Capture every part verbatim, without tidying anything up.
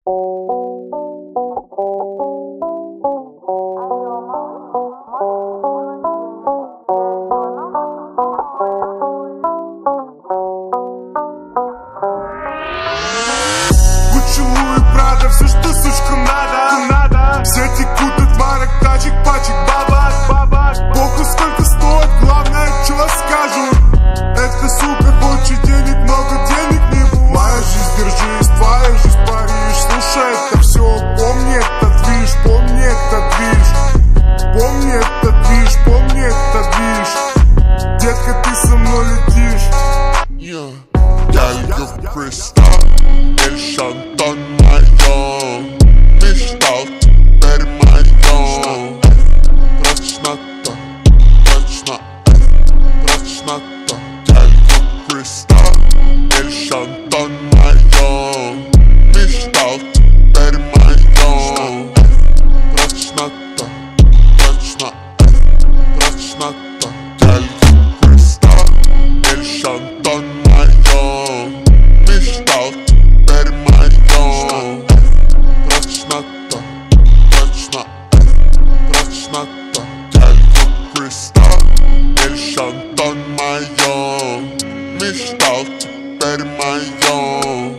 Поцелуй, Прада, все, что сучкам надо, надо. Все текут от марок, тачек, пачек, бабак, бабак. Похуй сколько стоит, главное, что скажут. Эта сука хочет денег, много денег не будет. Моя жизнь, держись, твоя жизнь, Париж. Слушай, это все, помни этот движ, помни этот движ. Помни этот движ, помни этот движ. Детка, ты со мной летишь. Yeah. Дядя Криста, Эль Шантон моем. Мечтал, теперь моем. Прочно-то, прочно, прочно-то. Дядя Криста, Эль Шантон моем. Мечтал, теперь моем. Прочно-то, прочно, прочно-то. Дядя Криста, Эль Шантон моем. Мечтал, теперь моем. Прочно-то, прочно, прочно-то. Дядя Криста, Эль Шантон моем. Мечтал, теперь моем.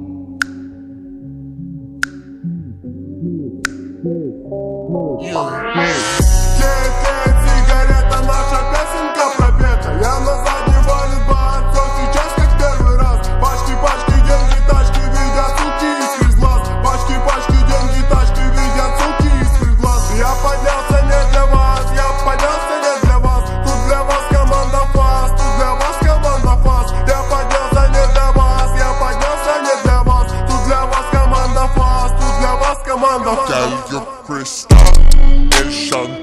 Летит сигарета, наша песенка пропета. Я на заднем валит борцов, сейчас как первый раз. Пачки, пачки, деньги, тачки, видят суки из глаз. Пачки, пачки, деньги, тачки, видят суки из глаз. Я поднялся не для вас, я поднялся не для вас. Тут для вас команда фас, тут для вас команда фас. Я поднялся не для вас, я поднялся не для вас. Тут для вас команда фас, тут для вас команда фас. Дядя Криста, Эль Шантон.